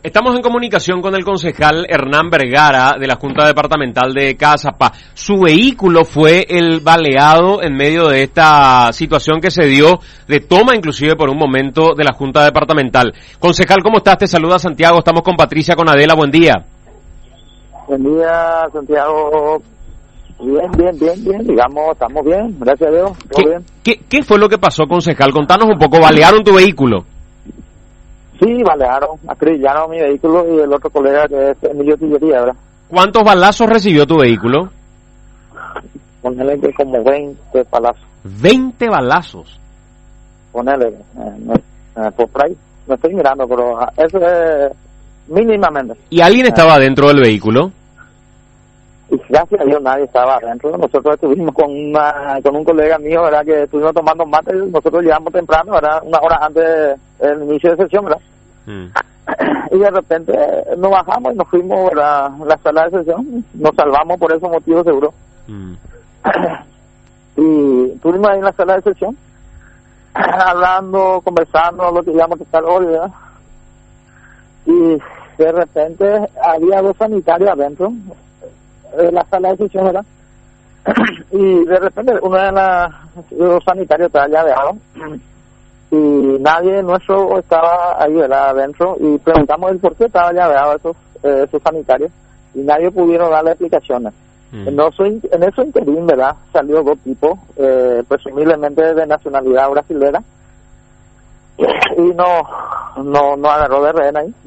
Estamos en comunicación con el concejal Hernán Vergara de la Junta Departamental de Caazapá. Su vehículo fue el baleado en medio de esta situación que se dio de toma inclusive por un momento de la Junta Departamental. Concejal, ¿cómo estás? Te saluda Santiago, estamos con Patricia, con Adela, buen día. Buen día, Santiago. Bien, digamos, estamos bien, gracias a Dios, todo bien. ¿Qué fue lo que pasó, concejal? Contanos un poco, ¿balearon tu vehículo? Sí, balearon, acribillaron mi vehículo y el otro colega que es Emilio Tillería, ¿verdad? ¿Cuántos balazos recibió tu vehículo? Ponele que como 20 balazos. 20 balazos. Ponele, por ahí, no estoy mirando, pero eso es mínimamente. ¿Y alguien estaba dentro del vehículo? Y gracias a Dios nadie estaba adentro. Nosotros estuvimos con un colega mío, ¿verdad? Que estuvimos tomando mate. Nosotros llegamos temprano, ¿verdad? Una hora antes del inicio de sesión, ¿verdad? Y de repente nos bajamos y nos fuimos, ¿verdad? A la sala de sesión. Nos salvamos por esos motivos, seguro. Y estuvimos ahí en la sala de sesión, hablando, conversando, lo que íbamos a estar hoy, ¿verdad? Y de repente había dos sanitarios adentro de la sala de sesión, ¿verdad? Y de repente uno de los sanitarios estaba llaveado y nadie nuestro estaba ahí, ¿verdad? Adentro, y preguntamos el por qué estaba llaveado esos sanitarios y nadie pudieron darle explicaciones. En eso interín, ¿verdad? Salió dos tipos, presumiblemente de nacionalidad brasilera, y no agarró de rehén ahí,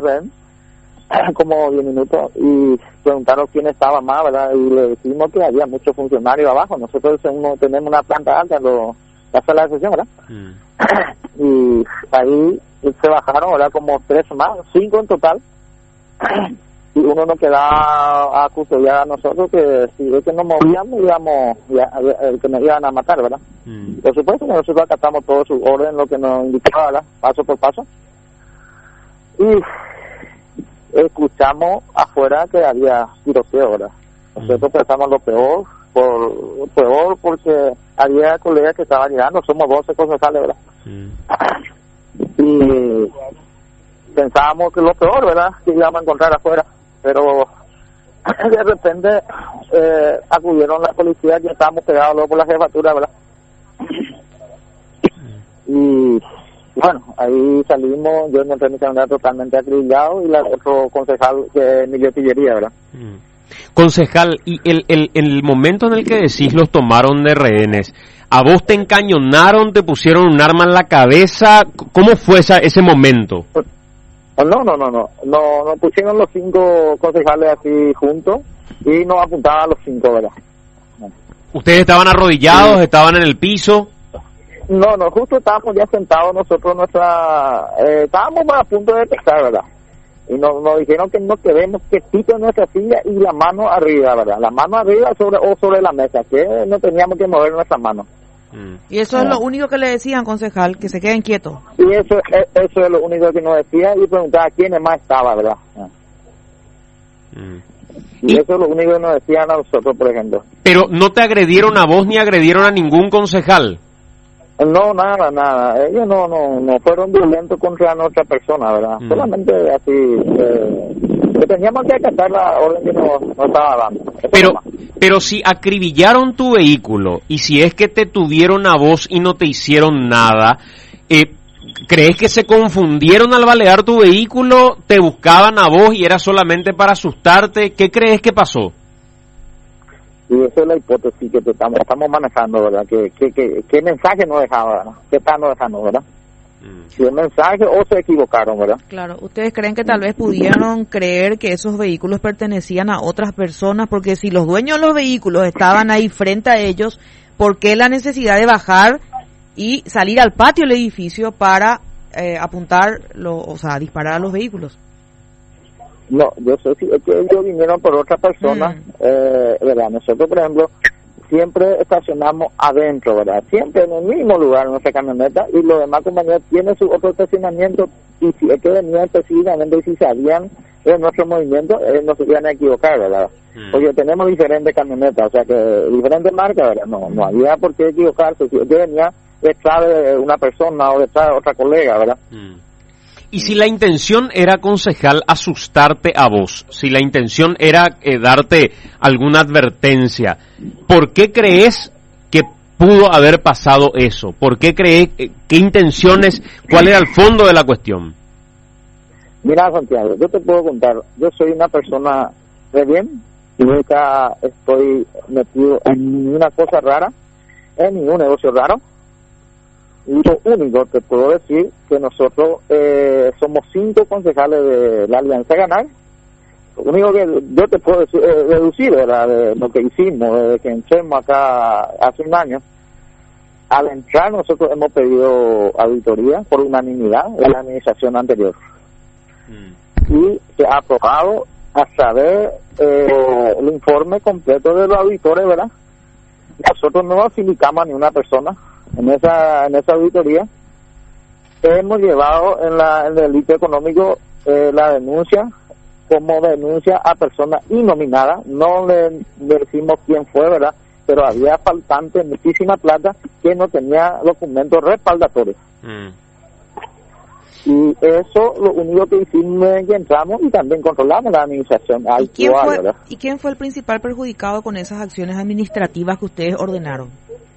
como 10 minutos, y preguntaron quién estaba más, ¿verdad? Y le decimos que había muchos funcionarios abajo. Nosotros tenemos una planta alta, la sala de sesión, ¿verdad? Y ahí se bajaron, ¿verdad? Como 3 más, 5 en total, y uno nos quedaba a custodiar a nosotros, que si es que nos movíamos, que nos iban a matar, ¿verdad? Por supuesto que nosotros acatamos todo su orden, lo que nos indicaba, ¿verdad? Paso por paso. Y escuchamos afuera que había tiroteo, ¿verdad? Nosotros pensamos lo peor porque había colegas que estaban llegando, somos 12 concejales, ¿verdad? Y pensábamos que lo peor, ¿verdad? Que íbamos a encontrar afuera, pero de repente acudieron la policía, que estábamos pegados luego por la jefatura, ¿verdad? Y bueno, ahí salimos, yo encontré mi camioneta totalmente acribillado y otro concejal, que es Emilio Tillería, ¿verdad? Concejal, y el momento en el que decís los tomaron de rehenes, ¿a vos te encañonaron, te pusieron un arma en la cabeza? ¿Cómo fue ese momento? No, nos pusieron los 5 concejales así juntos y nos apuntaban a los 5, ¿verdad? ¿Ustedes estaban arrodillados, estaban en el piso? No, justo estábamos ya sentados nosotros, estábamos a punto de empezar, ¿verdad? Y nos dijeron que no queremos que quiten nuestra silla y la mano arriba, ¿verdad? La mano arriba sobre la mesa, que no teníamos que mover nuestras manos. Y eso es lo único que le decían, concejal, que se queden quietos. Y eso es lo único que nos decía, y preguntaba quién más estaba, ¿verdad? Y eso es lo único que nos decían a nosotros, por ejemplo. Pero no te agredieron a vos ni agredieron a ningún concejal. No, nada. Ellos no fueron violentos contra nuestra persona, ¿verdad? Solamente así, que teníamos que acatar la orden que nos estaba dando. Pero si acribillaron tu vehículo y si es que te tuvieron a vos y no te hicieron nada, ¿crees que se confundieron al balear tu vehículo? ¿Te buscaban a vos y era solamente para asustarte? ¿Qué crees que pasó? Y esa es la hipótesis que estamos manejando, ¿verdad? ¿Qué mensaje nos dejaba, ¿verdad? ¿Qué están nos dejando, verdad? Si el mensaje o se equivocaron, ¿verdad? Claro, ¿ustedes creen que tal vez pudieron creer que esos vehículos pertenecían a otras personas? Porque si los dueños de los vehículos estaban ahí frente a ellos, ¿por qué la necesidad de bajar y salir al patio del edificio para disparar a los vehículos? No, yo sé si es que ellos vinieron por otra persona, ¿verdad? Nosotros, por ejemplo, siempre estacionamos adentro, ¿verdad? Siempre en el mismo lugar, en nuestra camioneta, y los demás compañeros tienen su otro estacionamiento, y si es que venían específicamente y si sabían de nuestro movimiento, no se iban a equivocar, ¿verdad? Porque tenemos diferentes camionetas, o sea que diferentes marcas, ¿verdad? No había por qué equivocarse, si es que venía detrás de una persona o detrás de otra colega, ¿verdad? Y si la intención era, concejal, asustarte a vos, si la intención era darte alguna advertencia, ¿por qué crees que pudo haber pasado eso? ¿Por qué crees, qué intenciones, cuál era el fondo de la cuestión? Mira, Santiago, yo te puedo contar, yo soy una persona de bien y nunca estoy metido en ninguna cosa rara, en ningún negocio raro. Y lo único que puedo decir que nosotros somos 5 concejales de la Alianza Ganar. Lo único que yo te puedo deducir, ¿verdad?, de lo que hicimos, desde que entremos acá hace un año. Al entrar nosotros hemos pedido auditoría por unanimidad en la administración anterior. Y se ha aprobado a saber el informe completo de los auditores, ¿verdad? Nosotros no afiliamos a ninguna persona en esa auditoría. Hemos llevado en el delito económico la denuncia como denuncia a persona innominada. No le decimos quién fue, ¿verdad? Pero había faltante muchísima plata que no tenía documentos respaldatorios. Y eso lo único que hicimos es que entramos y también controlamos la administración actual, ¿verdad? ¿Y quién fue el principal perjudicado con esas acciones administrativas que ustedes ordenaron?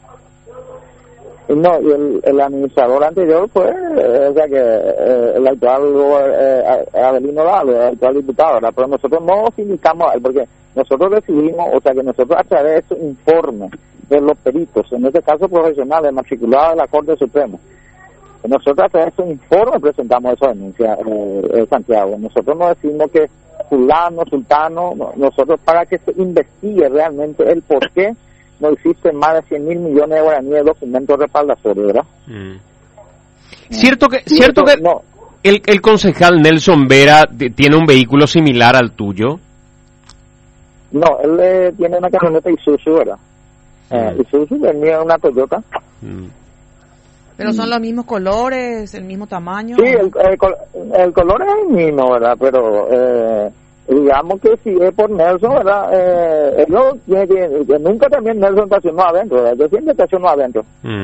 No, y el administrador anterior fue, o sea que el actual Avelino Dalo, el actual diputado, ¿verdad? Pero nosotros no sindicamos a él, porque nosotros recibimos, o sea que nosotros a través de esos informes de los peritos, en este caso profesionales matriculados de la Corte Suprema, nosotros a través de esos informes presentamos esa denuncia, Santiago. Nosotros no decimos que fulano, sultano, nosotros para que se investigue realmente el por qué no existen más de 100.000 millones de guaraníes de documentos respaldatorios, ¿verdad? Cierto que no. El concejal Nelson Vera tiene un vehículo similar al tuyo. No, él tiene una camioneta Isuzu, ¿verdad? Isuzu tenía una Toyota. Pero son los mismos colores, el mismo tamaño. Sí, el color es el mismo, ¿verdad? Pero digamos que si es por Nelson, ¿verdad? Nunca también Nelson estacionó adentro, ¿verdad? Yo siempre estacionó adentro.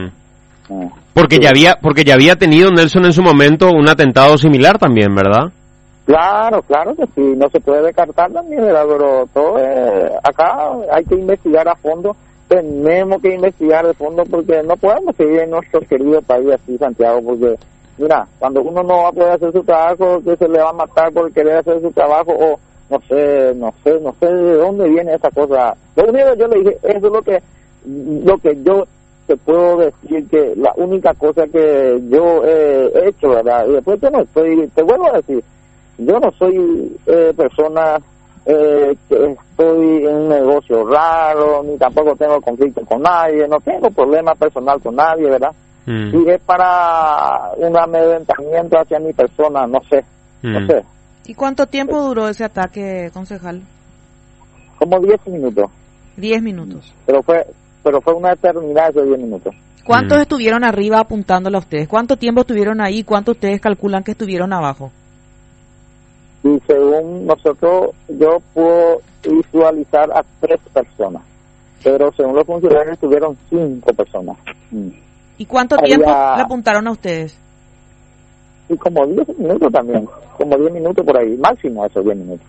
Porque ya había tenido Nelson en su momento un atentado similar también, ¿verdad? Claro que sí, no se puede descartar también, ¿verdad? Pero todo acá hay que investigar a fondo. Tenemos que investigar de fondo porque no podemos seguir en nuestro querido país así, Santiago, porque mira, cuando uno no va a poder hacer su trabajo, que se le va a matar por querer hacer su trabajo, o no sé de dónde viene esa cosa. Lo único que yo le dije, eso es lo que yo te puedo decir, que la única cosa que yo he hecho, ¿verdad? Y después te vuelvo a decir, yo no soy persona que estoy en un negocio raro, ni tampoco tengo conflicto con nadie, no tengo problema personal con nadie, ¿verdad? Si es para un amedrentamiento hacia mi persona, no sé. ¿Y cuánto tiempo duró ese ataque, concejal? Como 10 minutos. 10 minutos. Pero fue una eternidad esos 10 minutos. ¿Cuántos estuvieron arriba apuntándole a ustedes? ¿Cuánto tiempo estuvieron ahí? ¿Cuánto ustedes calculan que estuvieron abajo? Y según nosotros, yo puedo visualizar a 3 personas, pero según los funcionarios estuvieron 5 personas. ¿Y cuánto tiempo le apuntaron a ustedes? Y como 10 minutos también, como 10 minutos por ahí, máximo esos 10 minutos.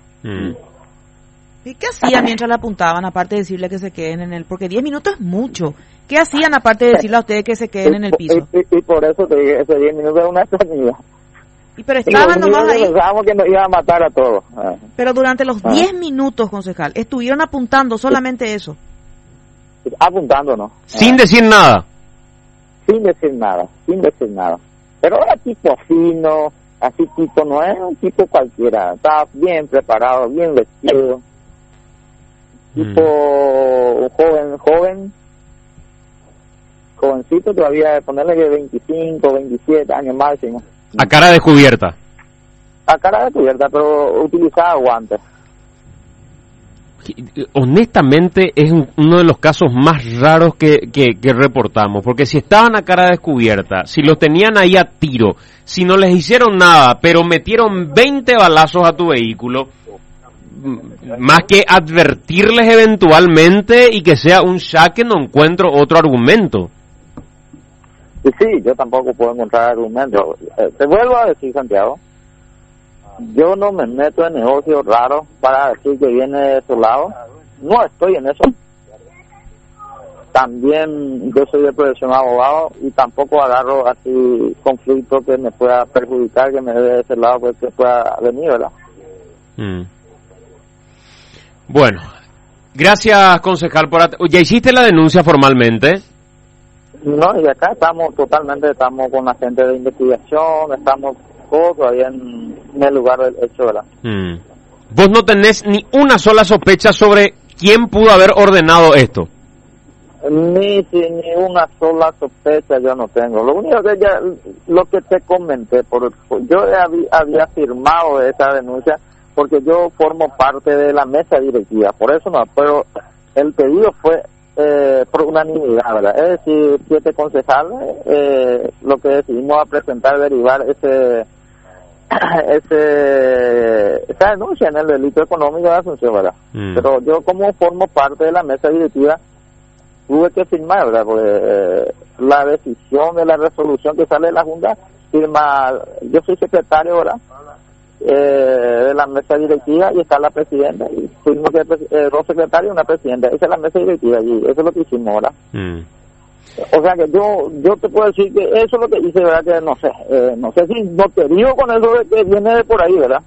¿Y qué hacían mientras le apuntaban, aparte de decirle que se queden en el...? Porque 10 minutos es mucho. ¿Qué hacían aparte de decirle a ustedes que se queden en el piso? Y por eso te dije, esos 10 minutos es una eternidad. Pero estaban nomás ahí. Pensábamos que nos iba a matar a todos. Pero durante los 10 minutos, concejal, estuvieron apuntando solamente eso. Apuntándonos. Sin decir nada. Sin decir nada. Pero era tipo fino, así tipo, no era un tipo cualquiera. Estaba bien preparado, bien vestido. Tipo jovencito todavía, de ponerle que 25, 27 años máximo. A cara descubierta. A cara descubierta, pero utilizaba guantes. Honestamente es uno de los casos más raros que reportamos, porque si estaban a cara descubierta, si los tenían ahí a tiro, si no les hicieron nada, pero metieron 20 balazos a tu vehículo, más que advertirles eventualmente y que sea un saque, no encuentro otro argumento. Y sí, yo tampoco puedo encontrar argumentos. Te vuelvo a decir, Santiago, yo no me meto en negocios raros para decir que viene de su lado. No estoy en eso. También yo soy de profesión abogado y tampoco agarro así conflicto que me pueda perjudicar, que me dé de ese lado, pues que pueda venir, ¿verdad? Bueno, gracias, concejal, ¿ya hiciste la denuncia formalmente? No, y acá estamos con la gente de investigación, estamos todos todavía en el lugar del hecho, ¿verdad? ¿Vos no tenés ni una sola sospecha sobre quién pudo haber ordenado esto? Ni una sola sospecha yo no tengo. Lo único que lo que te comenté, yo había firmado esa denuncia porque yo formo parte de la mesa directiva, por eso no, pero el pedido fue por unanimidad, ¿verdad? Es decir, 7 concejales, lo que decidimos a presentar, derivar esa denuncia en el delito económico de Asunción, ¿verdad? Pero yo como formo parte de la mesa directiva tuve que firmar, ¿verdad? Porque la decisión de la resolución que sale de la Junta firma, yo soy secretario, ¿verdad? De la mesa directiva y está la presidenta y fuimos 2 secretarios y una presidenta, esa es la mesa directiva y eso es lo que hicimos, ¿verdad? O sea que yo te puedo decir que eso es lo que hice, ¿verdad? Que no sé si no te digo con eso de que viene de por ahí, ¿verdad?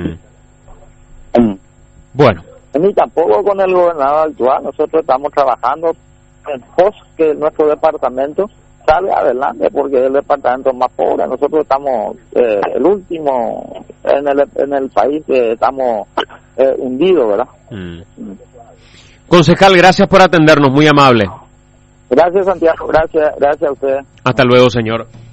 Bueno, ni tampoco con el gobernador actual. Nosotros estamos trabajando en pos que nuestro departamento sale adelante, porque es el departamento más pobre. Nosotros estamos el último en el país, que estamos hundidos, ¿verdad? Concejal, gracias por atendernos, muy amable. Gracias, Santiago, gracias a usted. Hasta luego, señor.